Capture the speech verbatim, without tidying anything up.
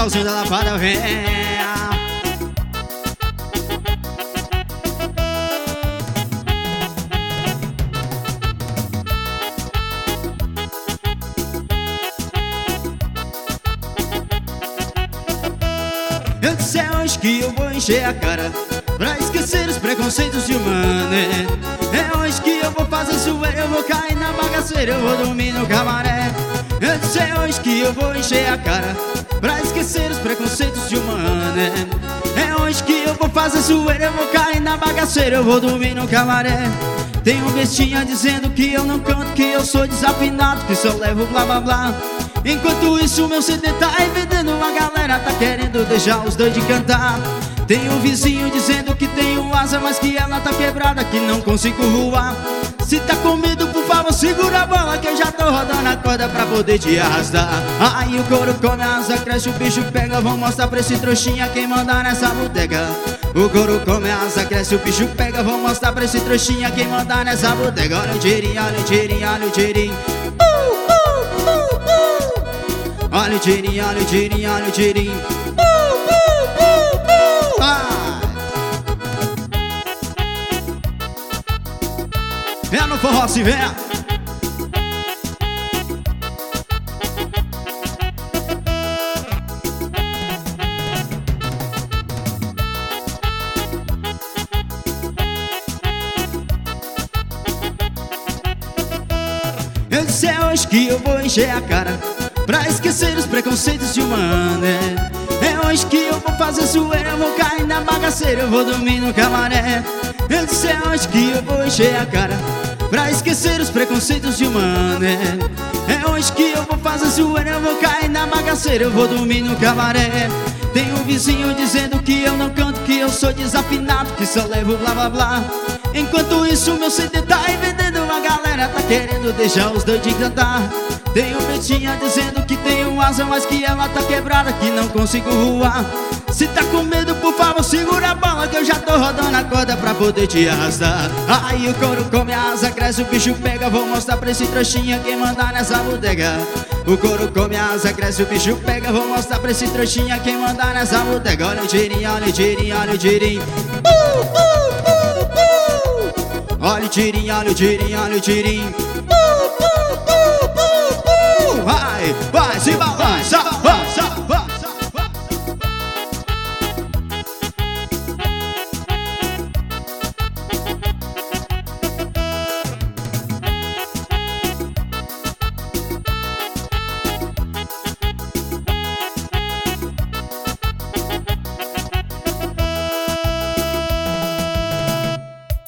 Legalzinho da Lapada, vem. Eu disse é hoje que eu vou encher a cara pra esquecer os preconceitos de humano. É hoje que eu vou fazer zoeira, eu vou cair na bagaceira, eu vou dormir no cabaré. Eu disse é hoje que eu vou encher a cara pra esquecer os preconceitos de humano. É hoje que eu vou fazer zoeira, eu vou cair na bagaceira, eu vou dormir no cabaré. Tem um bestinha dizendo que eu não canto, que eu sou desafinado, que só levo blá blá blá. Enquanto isso meu C D tá vendendo, a galera tá querendo deixar os dois de cantar. Tem um vizinho dizendo que tenho asa, mas que ela tá quebrada, que não consigo voar. Se tá com medo, por favor, segura a bola, que eu já tô rodando a corda pra poder te arrastar. Aí o couro come, a asa cresce, o bicho pega. Vou mostrar pra esse trouxinha quem manda nessa bodega. O couro come, a asa cresce, o bicho pega. Vou mostrar pra esse trouxinha quem manda nessa bodega. Olha o tirinho, olha o tirinho, olha o tirinho. Uh, uh, uh, uh. Olha o tirinho, olha o tirinho, olha o tirinho. Uh, uh, uh, uh. Ah. Venha no forró, se venha. Eu disse é hoje que eu vou encher a cara pra esquecer os preconceitos de humano. É hoje que eu vou fazer zoeira, eu vou cair na bagaceira, eu vou dormir no cabaré. Eu disse é hoje que eu vou encher a cara pra esquecer os preconceitos de humano. É hoje que eu vou fazer zoeira, eu vou cair na bagaceira, eu vou dormir no cabaré. Tem um vizinho dizendo que eu não canto, que eu sou desafinado, que só levo blá blá blá. Enquanto isso meu C D tá vendendo, a galera tá querendo deixar os dois de cantar. Tem um Betinha dizendo que tenho asa, mas que ela tá quebrada, que não consigo voar. Se tá com medo, por favor, segura a bola, que eu já tô rodando a corda pra poder te arrastar. Aí o couro come, a asa cresce, o bicho pega. Vou mostrar pra esse trouxinha quem manda nessa bodega. O couro come, a asa cresce, o bicho pega. Vou mostrar pra esse trouxinha quem manda nessa bodega. Olha o tirinho, olha o tirinho, olha o tirinho. Uh, uh, uh, uh. Olha o tirinho, olha o tirinho, olha o tirinho. Uh,